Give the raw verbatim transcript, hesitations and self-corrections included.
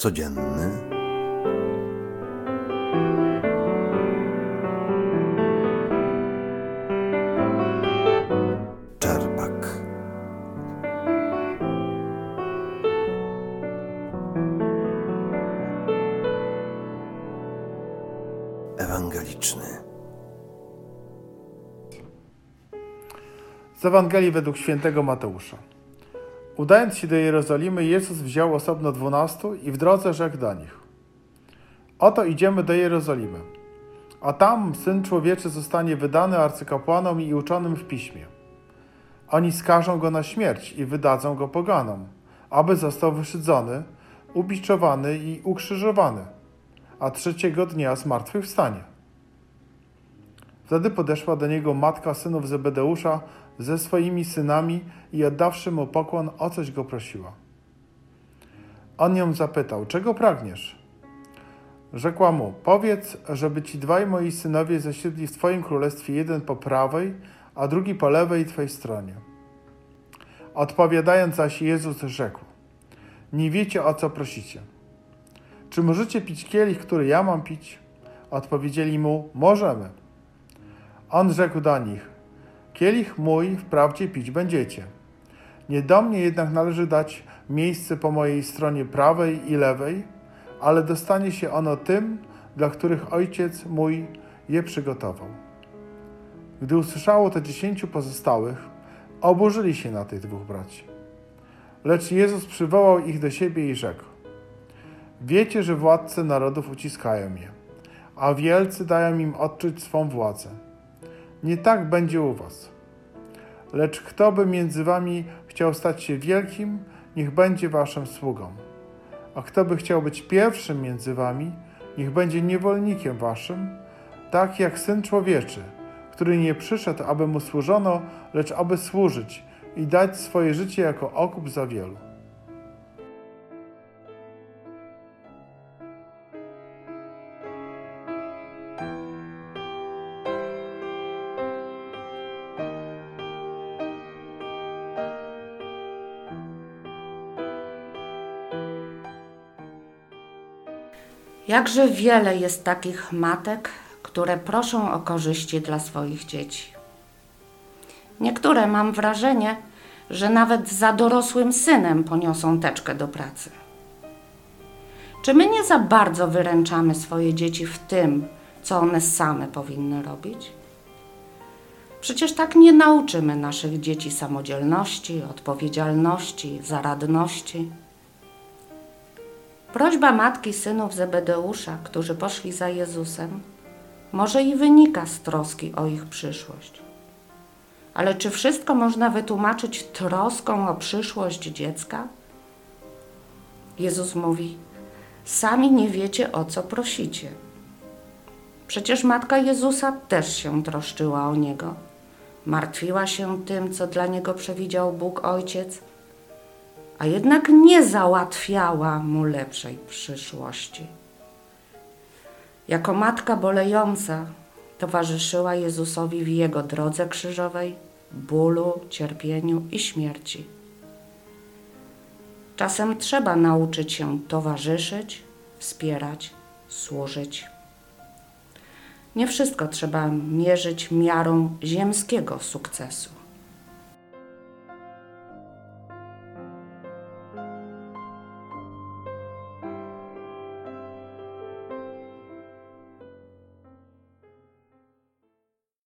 codzienny. Czerpak. Ewangeliczny. Z Ewangelii według świętego Mateusza. Udając się do Jerozolimy, Jezus wziął osobno dwunastu i w drodze rzekł do nich: Oto idziemy do Jerozolimy, a tam Syn Człowieczy zostanie wydany arcykapłanom i uczonym w piśmie. Oni skażą go na śmierć i wydadzą go poganom, aby został wyszydzony, ubiczowany i ukrzyżowany, a trzeciego dnia zmartwychwstanie. Wtedy podeszła do niego matka synów Zebedeusza ze swoimi synami i oddawszy mu pokłon, o coś go prosiła. On ją zapytał: czego pragniesz? Rzekła mu: powiedz, żeby ci dwaj moi synowie zasiedli w twoim królestwie, jeden po prawej, a drugi po lewej twej stronie. Odpowiadając zaś, Jezus rzekł: nie wiecie, o co prosicie. Czy możecie pić kielich, który ja mam pić? Odpowiedzieli mu: możemy. On rzekł do nich: kielich mój wprawdzie pić będziecie. Nie do mnie jednak należy dać miejsce po mojej stronie prawej i lewej, ale dostanie się ono tym, dla których Ojciec mój je przygotował. Gdy usłyszało to dziesięciu pozostałych, oburzyli się na tych dwóch braci. Lecz Jezus przywołał ich do siebie i rzekł: wiecie, że władcy narodów uciskają je, a wielcy dają im odczuć swą władzę. Nie tak będzie u was. Lecz kto by między wami chciał stać się wielkim, niech będzie waszym sługą. A kto by chciał być pierwszym między wami, niech będzie niewolnikiem waszym, tak jak Syn Człowieczy, który nie przyszedł, aby mu służono, lecz aby służyć i dać swoje życie jako okup za wielu. Jakże wiele jest takich matek, które proszą o korzyści dla swoich dzieci. Niektóre, mam wrażenie, że nawet za dorosłym synem poniosą teczkę do pracy. Czy my nie za bardzo wyręczamy swoje dzieci w tym, co one same powinny robić? Przecież tak nie nauczymy naszych dzieci samodzielności, odpowiedzialności, zaradności. Prośba matki synów Zebedeusza, którzy poszli za Jezusem, może i wynika z troski o ich przyszłość. Ale czy wszystko można wytłumaczyć troską o przyszłość dziecka? Jezus mówi: sami nie wiecie, o co prosicie. Przecież matka Jezusa też się troszczyła o Niego. Martwiła się tym, co dla Niego przewidział Bóg Ojciec, a jednak nie załatwiała mu lepszej przyszłości. Jako matka bolejąca towarzyszyła Jezusowi w Jego drodze krzyżowej, bólu, cierpieniu i śmierci. Czasem trzeba nauczyć się towarzyszyć, wspierać, służyć. Nie wszystko trzeba mierzyć miarą ziemskiego sukcesu.